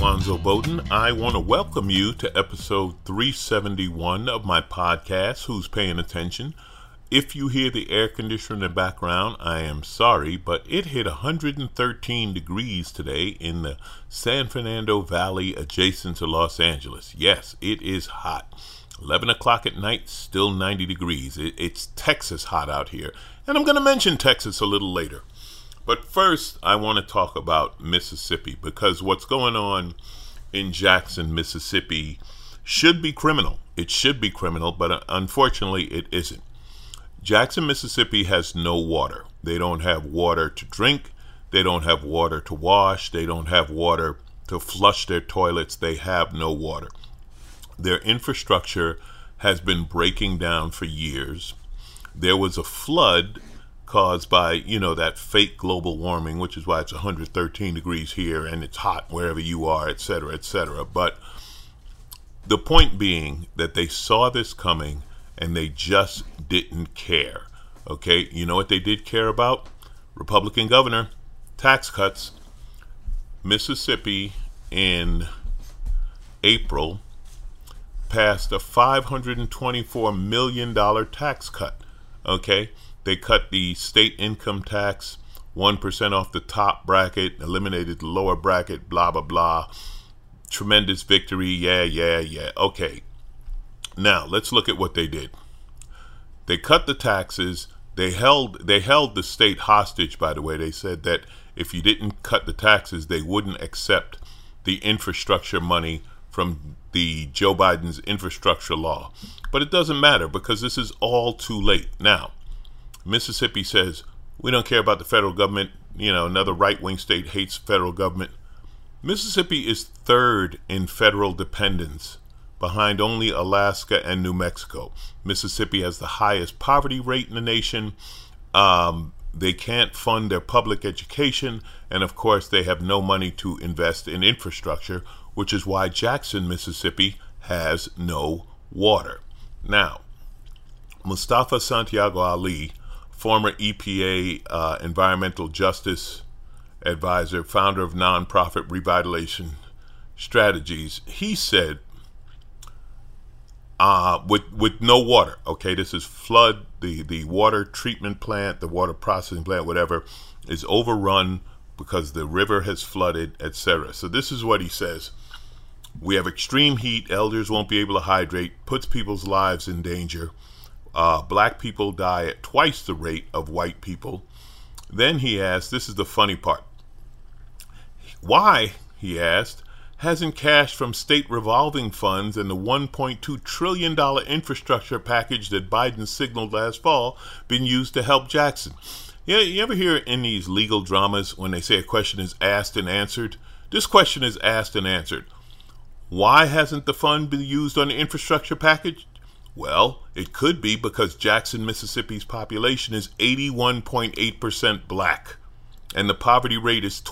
Alonzo Bowden. I want to welcome you to episode 371 of my podcast, Who's Paying Attention? If you hear the air conditioner in the background, I am sorry, but it hit 113 degrees today in the San Fernando Valley adjacent to Los Angeles. Yes, it is hot. 11 o'clock at night, still 90 degrees. It's Texas hot out here. And I'm going to mention Texas a little later. But first, I want to talk about Mississippi, because what's going on in Jackson, Mississippi should be criminal. It should be criminal, but unfortunately it isn't. Jackson, Mississippi has no water. They don't have water to drink. They don't have water to wash. They don't have water to flush their toilets. They have no water. Their infrastructure has been breaking down for years. There was a flood caused by, that fake global warming, which is why it's 113 degrees here and it's hot wherever you are, et cetera, et cetera. But the point being that they saw this coming and they just didn't care. Okay, you know what they did care about? Republican governor, tax cuts. Mississippi in April passed a $524 million tax cut. Okay, they cut the state income tax 1% off the top bracket, eliminated the lower bracket, blah, blah, blah. Tremendous victory. Yeah. Okay, now let's look at what they did. They cut the taxes. They held the state hostage, by the way. They said that if you didn't cut the taxes, they wouldn't accept the infrastructure money from the Joe Biden's infrastructure law. But it doesn't matter because this is all too late. Now, Mississippi says, we don't care about the federal government. Another right-wing state hates federal government. Mississippi is third in federal dependence, behind only Alaska and New Mexico. Mississippi has the highest poverty rate in the nation. They can't fund their public education. And of course, they have no money to invest in infrastructure, which is why Jackson, Mississippi has no water. Now, Mustafa Santiago Ali, former EPA environmental justice advisor, founder of nonprofit Revitalization Strategies, he said, with no water, okay, this is flood, the water treatment plant, the water processing plant, whatever, is overrun because the river has flooded, etc. So this is what he says. We have extreme heat, elders won't be able to hydrate, puts people's lives in danger. Black people die at twice the rate of white people. Then he asked, this is the funny part. Why, he asked, hasn't cash from state revolving funds and the $1.2 trillion infrastructure package that Biden signaled last fall been used to help Jackson? Yeah, you ever hear in these legal dramas when they say a question is asked and answered? This question is asked and answered. Why hasn't the fund been used on the infrastructure package? Well, it could be because Jackson, Mississippi's population is 81.8% black, and the poverty rate is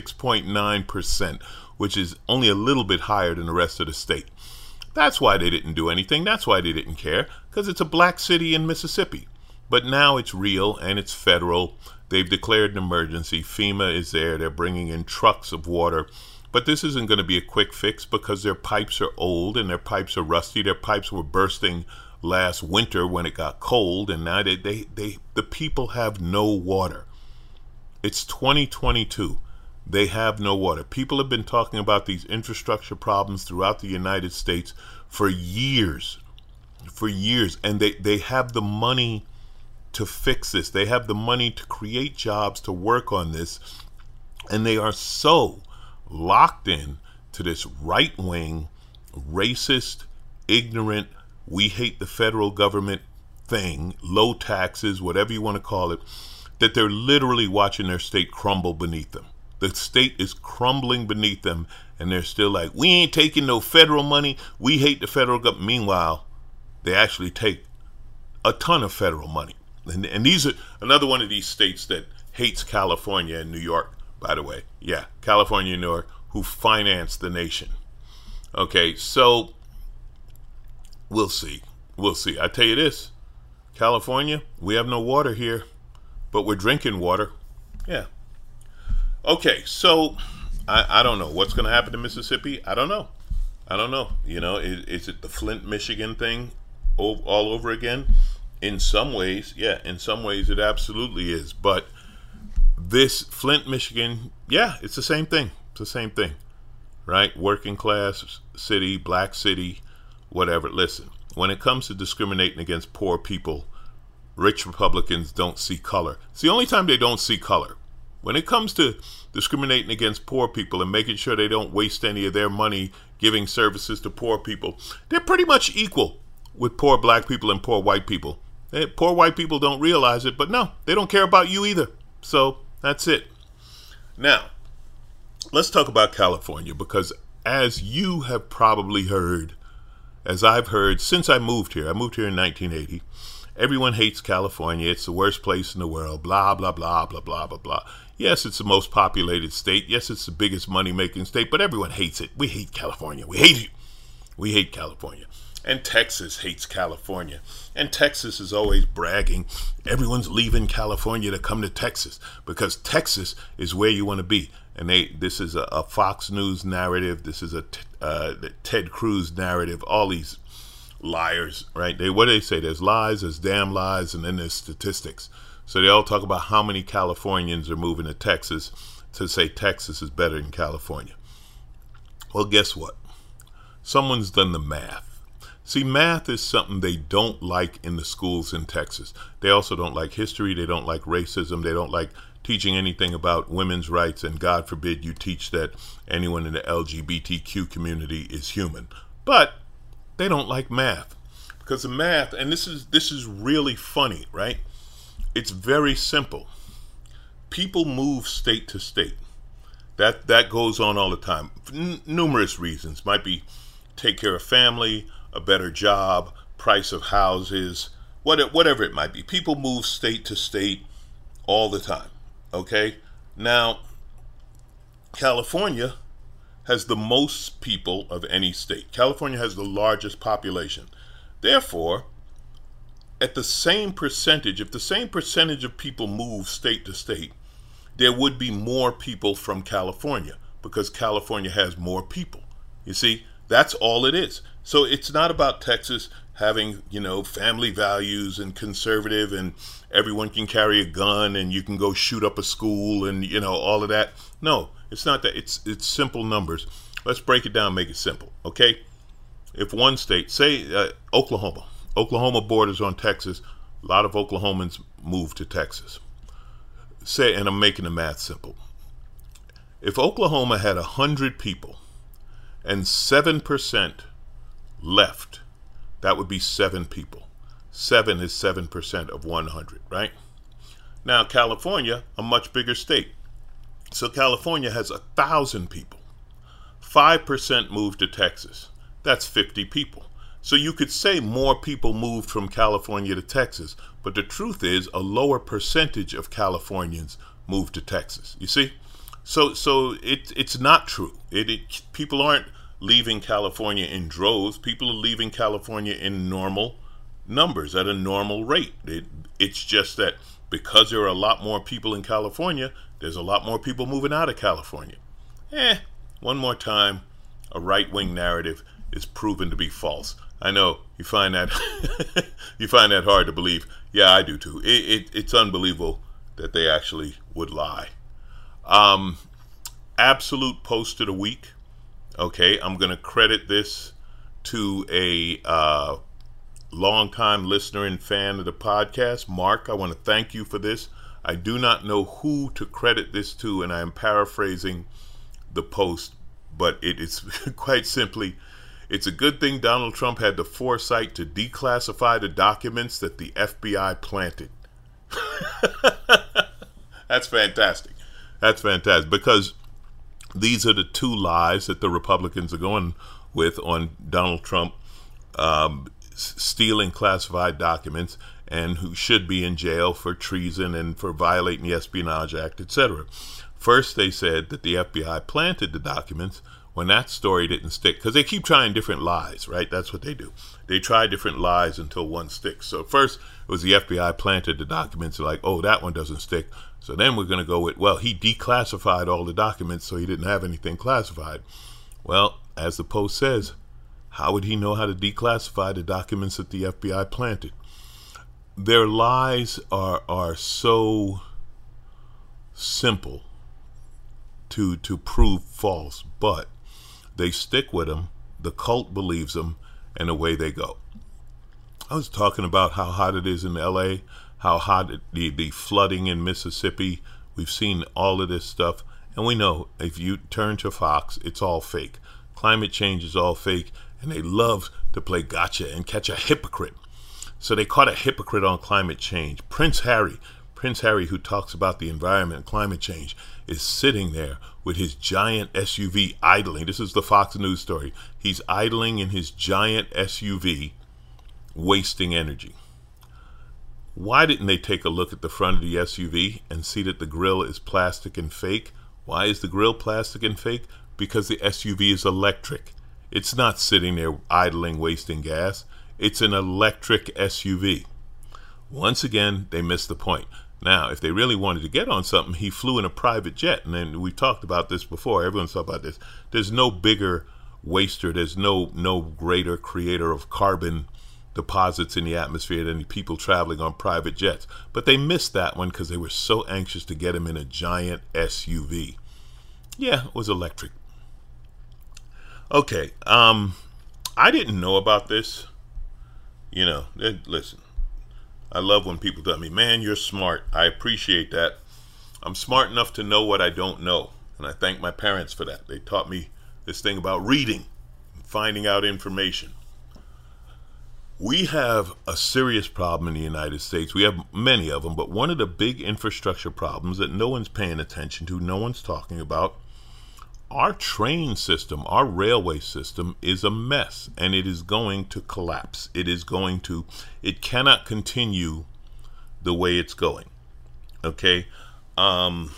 26.9%, which is only a little bit higher than the rest of the state. That's why they didn't do anything. That's why they didn't care, because it's a black city in Mississippi. But now it's real and it's federal. They've declared an emergency. FEMA is there. They're bringing in trucks of water. But this isn't going to be a quick fix because their pipes are old and their pipes are rusty. Their pipes were bursting last winter when it got cold, and now the people have no water. It's 2022. They have no water. People have been talking about these infrastructure problems throughout the United States for years. And they have the money to fix this. They have the money to create jobs, to work on this. And they are so locked in to this right-wing, racist, ignorant, we hate the federal government thing, low taxes, whatever you want to call it, that they're literally watching their state crumble beneath them. The state is crumbling beneath them, and they're still like, we ain't taking no federal money. We hate the federal government. Meanwhile, they actually take a ton of federal money. And these are another one of these states that hates California and New York, by the way. Yeah, California and New York, who finance the nation. Okay, so we'll see. I tell you this, California, we have no water here, but we're drinking water. Yeah. Okay, so I don't know what's going to happen to Mississippi. I don't know. Is it the Flint, Michigan thing all over again? In some ways, yeah. In some ways, it absolutely is. But this Flint, Michigan, yeah, it's the same thing. It's the same thing, right? Working class city, black city, whatever. Listen, when it comes to discriminating against poor people, rich Republicans don't see color. It's the only time they don't see color. When it comes to discriminating against poor people and making sure they don't waste any of their money giving services to poor people, they're pretty much equal with poor black people and poor white people. Poor white people don't realize it, but no, they don't care about you either. So that's it. Now, let's talk about California, because as you have probably heard, as I've heard since I moved here in 1980, everyone hates California. It's the worst place in the world, blah, blah, blah, blah, blah, blah, blah. Yes, it's the most populated state. Yes, it's the biggest money-making state, but everyone hates it. We hate California. We hate it. We hate California. And Texas hates California. And Texas is always bragging, everyone's leaving California to come to Texas because Texas is where you want to be. And this is a Fox News narrative. This is a Ted Cruz narrative. All these liars, right? What do they say? There's lies, there's damn lies, and then there's statistics. So they all talk about how many Californians are moving to Texas to say Texas is better than California. Well, guess what? Someone's done the math. See, math is something they don't like in the schools in Texas. They also don't like history. They don't like racism. They don't like teaching anything about women's rights. And God forbid you teach that anyone in the LGBTQ community is human. But they don't like math, because the math, and this is really funny, right? It's very simple. People move state to state. That goes on all the time. Numerous reasons. Might be take care of family, a better job, price of houses, whatever it might be. People move state to state all the time. Okay? Now, California has the most people of any state. California has the largest population. Therefore, at the same percentage, if the same percentage of people move state to state, there would be more people from California because California has more people. You see, that's all it is. So it's not about Texas having, family values and conservative and everyone can carry a gun and you can go shoot up a school and, all of that. No, it's not that. It's simple numbers. Let's break it down, make it simple, okay? If one state, say Oklahoma borders on Texas, a lot of Oklahomans move to Texas. Say, and I'm making the math simple. If Oklahoma had 100 people and 7% left, that would be 7 people. 7 is 7% of 100, right? Now, California, a much bigger state. So California has 1,000 people. 5% moved to Texas. That's 50 people. So you could say more people moved from California to Texas, but the truth is a lower percentage of Californians moved to Texas. You see? So it's not true. People aren't leaving California in droves. People are leaving California in normal numbers at a normal rate. It's just that because there are a lot more people in California, there's a lot more people moving out of California. One more time, a right-wing narrative is proven to be false. I know you find that hard to believe. Yeah, I do too. It's unbelievable that they actually would lie. Absolute post of the week. Okay, I'm going to credit this to a longtime listener and fan of the podcast, Mark. I want to thank you for this. I do not know who to credit this to, and I am paraphrasing the post, but it is quite simply, it's a good thing Donald Trump had the foresight to declassify the documents that the FBI planted. That's fantastic. That's fantastic, because these are the two lies that the Republicans are going with on Donald Trump stealing classified documents and who should be in jail for treason and for violating the Espionage Act, etc. First, they said that the FBI planted the documents when that story didn't stick, because they keep trying different lies, right? That's what they do. They try different lies until one sticks. So first, it was the FBI planted the documents, like, oh, that one doesn't stick. So then we're going to go with, well, he declassified all the documents, so he didn't have anything classified. Well, as the Post says, how would he know how to declassify the documents that the FBI planted? Their lies are so simple to prove false, but they stick with them, the cult believes them, and away they go. I was talking about how hot it is in LA, how hot the flooding in Mississippi. We've seen all of this stuff, and we know if you turn to Fox, it's all fake. Climate change is all fake, and they love to play gotcha and catch a hypocrite. So they caught a hypocrite on climate change. Prince Harry, who talks about the environment and climate change, is sitting there with his giant SUV idling. This is the Fox News story. He's idling in his giant SUV, wasting energy. Why didn't they take a look at the front of the SUV and see that the grill is plastic and fake? Why is the grill plastic and fake? Because the SUV is electric. It's not sitting there idling, wasting gas. It's an electric SUV. Once again, they missed the point. Now, if they really wanted to get on something, he flew in a private jet. And then we've talked about this before. Everyone's talked about this. There's no bigger waster. There's no greater creator of carbon deposits in the atmosphere than people traveling on private jets. But they missed that one because they were so anxious to get him in a giant SUV. Yeah, it was electric. Okay, I didn't know about this. You know, listen, I love when people tell me, man, you're smart. I appreciate that. I'm smart enough to know what I don't know. And I thank my parents for that. They taught me this thing about reading and finding out information. We have a serious problem in the United States. We have many of them, but one of the big infrastructure problems that no one's paying attention to, no one's talking about, our train system, our railway system is a mess, and it is going to collapse. It cannot continue the way it's going. Okay? Only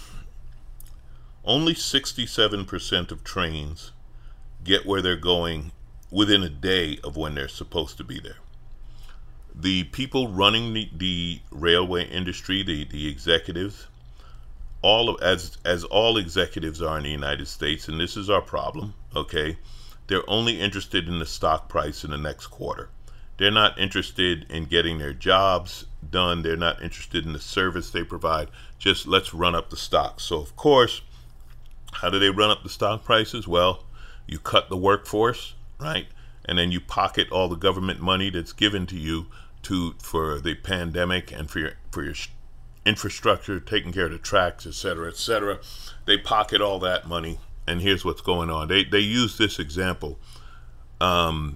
67% of trains get where they're going within a day of when they're supposed to be there. The people running the railway industry, the executives, as all executives are in the United States, and this is our problem, okay, they're only interested in the stock price in the next quarter. They're not interested in getting their jobs done. They're not interested in the service they provide. Just let's run up the stock. So, of course, how do they run up the stock prices? Well, you cut the workforce, right? And then you pocket all the government money that's given to you for the pandemic and for your infrastructure, taking care of the tracks, etc., etc. They pocket all that money, and here's what's going on. They use this example. A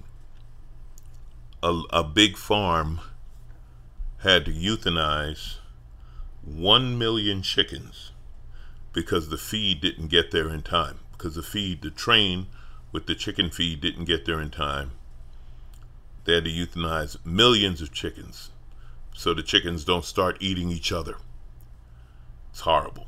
big farm had to euthanize 1 million chickens because the feed didn't get there in time. Because the train with the chicken feed didn't get there in time. They had to euthanize millions of chickens so the chickens don't start eating each other. It's horrible.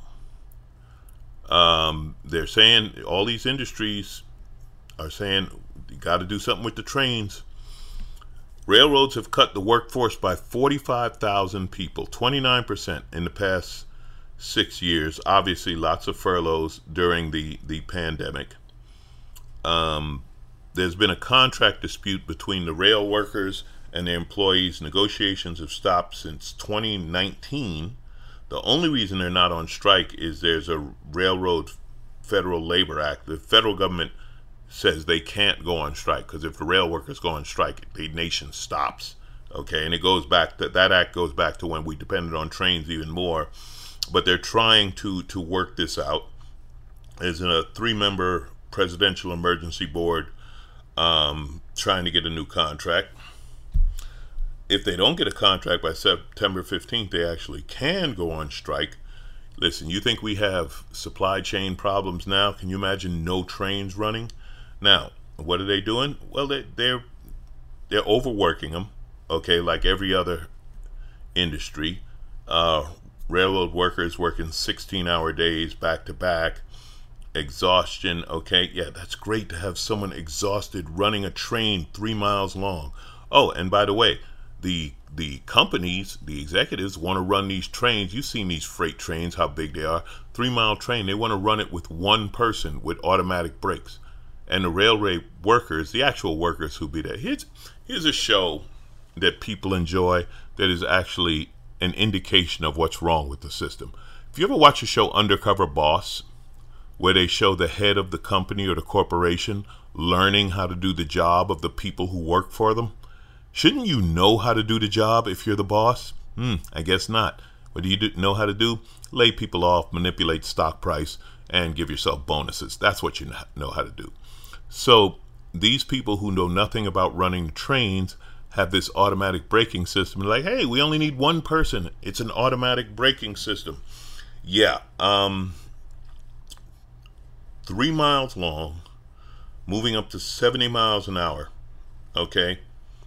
They're saying, all these industries are saying, you got to do something with the trains. Railroads have cut the workforce by 45,000 people, 29% in the past 6 years. Obviously, lots of furloughs during the pandemic. There's been a contract dispute between the rail workers and their employees. Negotiations have stopped since 2019. The only reason they're not on strike is there's a Railroad Federal Labor Act. The federal government says they can't go on strike because if the rail workers go on strike, the nation stops. Okay, and it goes back to that act goes back to when we depended on trains even more. But they're trying to work this out. There's a 3-member presidential emergency board trying to get a new contract. If they don't get a contract by September 15th, they actually can go on strike. Listen, you think we have supply chain problems now? Can you imagine no trains running? Now, what are they doing? Well, they're overworking them, okay, like every other industry. Railroad workers working 16-hour days back to back. Exhaustion, okay, yeah, that's great to have someone exhausted running a train 3 miles long. Oh, and by the way, the companies, the executives want to run these trains. You've seen these freight trains, how big they are. 3-mile train, they want to run it with one person with automatic brakes. And the railway workers, the actual workers who be there. Here's a show that people enjoy that is actually an indication of what's wrong with the system. If you ever watch the show Undercover Boss, where they show the head of the company or the corporation learning how to do the job of the people who work for them, shouldn't you know how to do the job if you're the boss? I guess not. What do you know how to do? Lay people off, manipulate stock price, and give yourself bonuses. That's what you know how to do. So these people who know nothing about running trains have this automatic braking system. Like, hey, we only need one person. It's an automatic braking system. Yeah. 3 miles long, moving up to 70 miles an hour. Okay.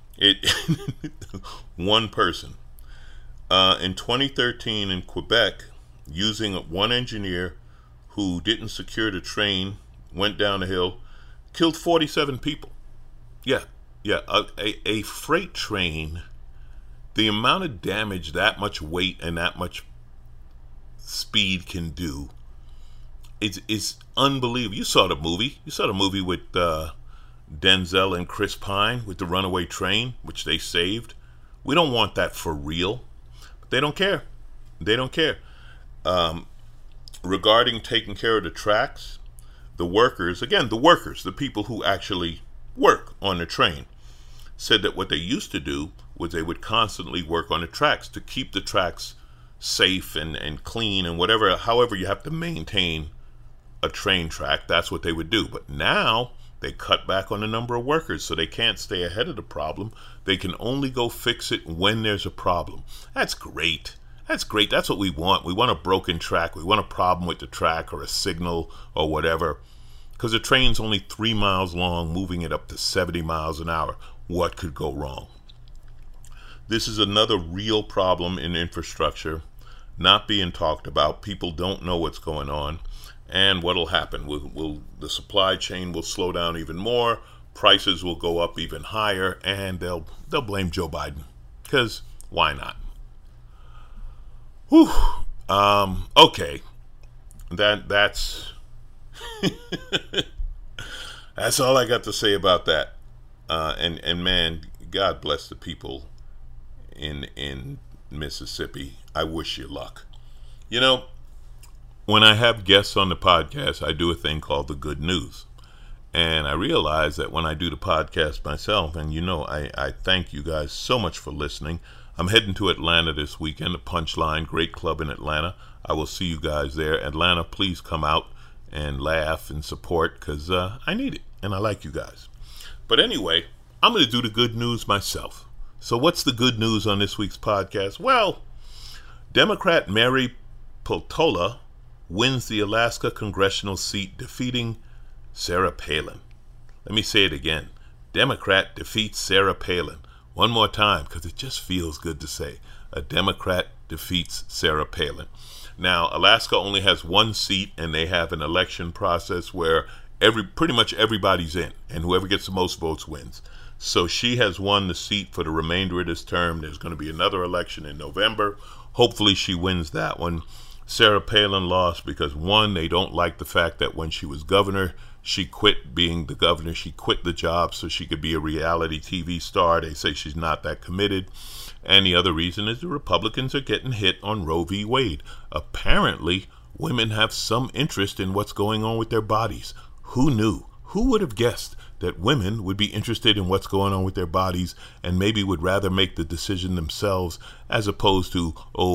One person. In 2013 in Quebec, using one engineer who didn't secure the train, went down the hill, killed 47 people. Yeah. A freight train, the amount of damage that much weight and that much speed can do is unbelievable. You saw the movie. You saw the movie with Denzel and Chris Pine with the runaway train, which they saved. We don't want that for real. But they don't care. They don't care. Regarding taking care of the tracks, the workers, the people who actually work on the train, said that what they used to do was they would constantly work on the tracks to keep the tracks safe and clean and whatever, however you have to maintain a train track, that's what they would do. But now they cut back on the number of workers, so they can't stay ahead of the problem. They can only go fix it when there's a problem. That's great. That's great. That's what we want. We want a broken track. We want a problem with the track or a signal or whatever. Because the train's only 3 miles long, moving it up to 70 miles an hour. What could go wrong? This is another real problem in infrastructure, not being talked about. People don't know what's going on. And what will happen? The supply chain will slow down even more. Prices will go up even higher, and they'll blame Joe Biden. Because why not? Whew. Okay. That's that's all I got to say about that. And man, God bless the people in Mississippi. I wish you luck. You know, when I have guests on the podcast, I do a thing called the good news. And I realize that when I do the podcast myself, and I thank you guys so much for listening. I'm heading to Atlanta this weekend, the Punchline, great club in Atlanta. I will see you guys there. Atlanta, please come out and laugh and support, because I need it, and I like you guys. But anyway, I'm going to do the good news myself. So what's the good news on this week's podcast? Well, Democrat Mary Peltola wins the Alaska congressional seat, defeating Sarah Palin. Let me say it again. Democrat defeats Sarah Palin. One more time, because it just feels good to say. A Democrat defeats Sarah Palin. Now, Alaska only has one seat, and they have an election process where pretty much everybody's in, and whoever gets the most votes wins. So she has won the seat for the remainder of this term. There's going to be another election in November. Hopefully she wins that one. Sarah Palin lost because, one, they don't like the fact that when she was governor, she quit being the governor. She quit the job so she could be a reality TV star. They say she's not that committed. And the other reason is the Republicans are getting hit on Roe v. Wade. Apparently, women have some interest in what's going on with their bodies. Who knew? Who would have guessed that women would be interested in what's going on with their bodies and maybe would rather make the decision themselves as opposed to,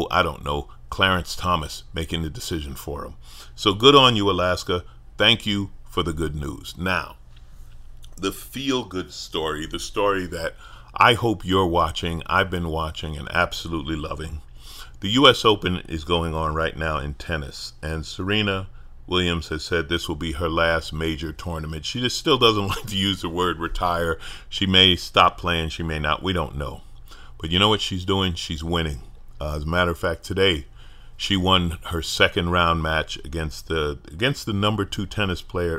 Clarence Thomas making the decision for them. So good on you, Alaska. Thank you for the good news. Now, the feel-good story, the story that I hope you're watching, I've been watching and absolutely loving. The U.S. Open is going on right now in tennis, and Serena Williams has said this will be her last major tournament. She just still doesn't like to use the word retire. She may stop playing, she may not. We don't know. But you know what she's doing? She's winning. As a matter of fact, today she won her second round match against the number 2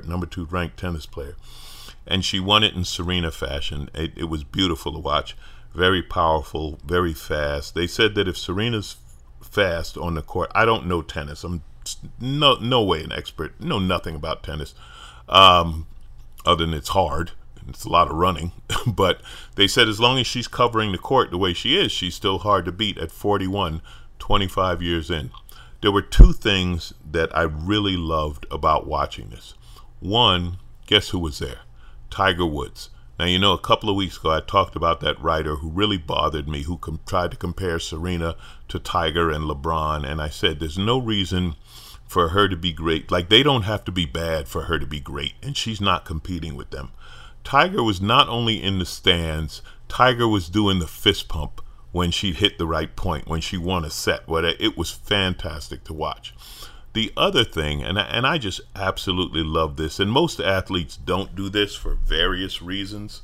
ranked tennis player. And she won it in Serena fashion. It was beautiful to watch. very powerful, very fast. They said that if Serena's fast on the court, I don't know tennis. I'm no way an expert. Know nothing about tennis, other than it's hard. It's a lot of running. But they said as long as she's covering the court the way she is, she's still hard to beat at 41, 25 years in. There were two things that I really loved about watching this. One, guess who was there? Tiger Woods. Now, you know, a couple of weeks ago, I talked about that writer who really bothered me, who tried to compare Serena to Tiger and LeBron. And I said, there's no reason for her to be great. Like, they don't have to be bad for her to be great. And she's not competing with them. Tiger was not only in the stands, Tiger was doing the fist pump when she hit the right point, when she won a set. It was fantastic to watch. The other thing, and I just absolutely love this, and most athletes don't do this for various reasons.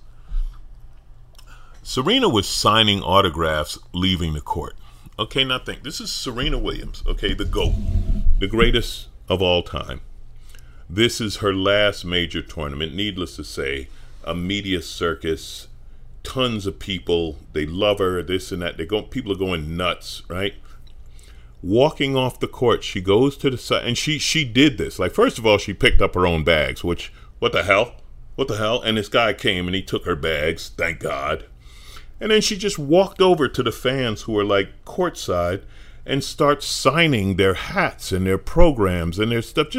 Serena was signing autographs leaving the court. Okay, now think, this is Serena Williams, okay, the GOAT, the greatest of all time. This is her last major tournament, needless to say, a media circus, tons of people, they love her, this and that, people are going nuts, right? Walking off the court, she goes to the side, and she did this. Like, first of all, she picked up her own bags, which, what the hell? And this guy came and he took her bags, thank God. And then she just walked over to the fans who were like courtside and start signing their hats and their programs and their stuff,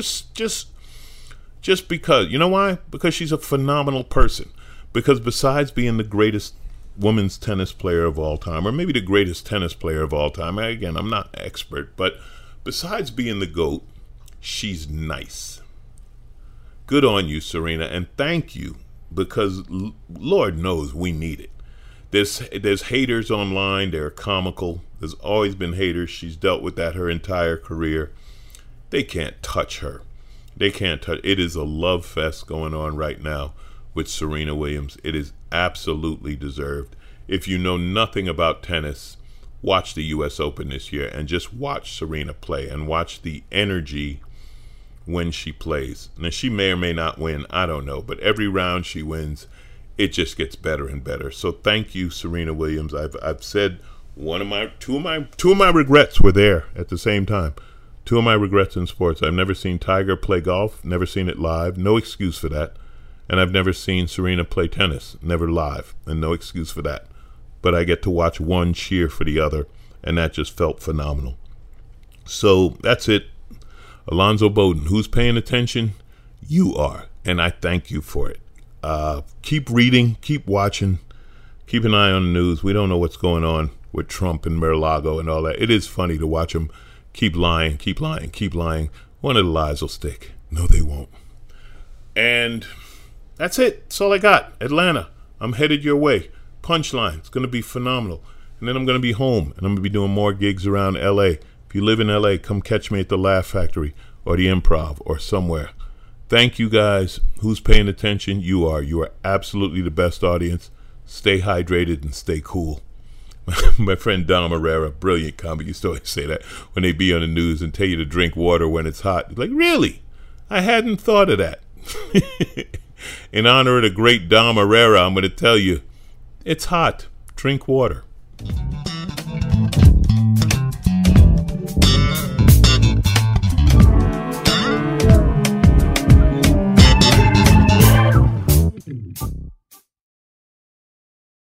just because. You know why? Because she's a phenomenal person. Because besides being the greatest women's tennis player of all time, or maybe the greatest tennis player of all time, again, I'm not an expert, but besides being the GOAT, she's nice. Good on you, Serena, and thank you, because Lord knows we need it. There's haters online, they're comical. There's always been haters. She's dealt with that her entire career. They can't touch her. It is a love fest going on right now with Serena Williams. It is absolutely deserved. If you know nothing about tennis, watch the U.S. Open this year and just watch Serena play and watch the energy when she plays. Now, she may or may not win, I don't know, but every round she wins, it just gets better and better. So thank you, Serena Williams. I've said two of my regrets were there at the same time. Two of my regrets in sports. I've never seen Tiger play golf, never seen it live, no excuse for that. And I've never seen Serena play tennis, never live, and no excuse for that. But I get to watch one cheer for the other, and that just felt phenomenal. So that's it. Alonzo Bowden, who's paying attention? You are, and I thank you for it. Keep reading, keep watching, keep an eye on the news. We don't know what's going on with Trump and Mar-a-Lago and all that. It is funny to watch them keep lying. One of the lies will stick. No, they won't. And that's it. That's all I got. Atlanta, I'm headed your way. Punchline. It's going to be phenomenal. And then I'm going to be home, and I'm going to be doing more gigs around L.A. If you live in L.A., come catch me at the Laugh Factory or the Improv or somewhere. Thank you, guys. Who's paying attention? You are. You are absolutely the best audience. Stay hydrated and stay cool. My friend Dom Herrera, brilliant comic, used to always say that when they be on the news and tell you to drink water when it's hot. He's like, really? I hadn't thought of that. In honor of the great Dom Herrera, I'm going to tell you, it's hot. Drink water.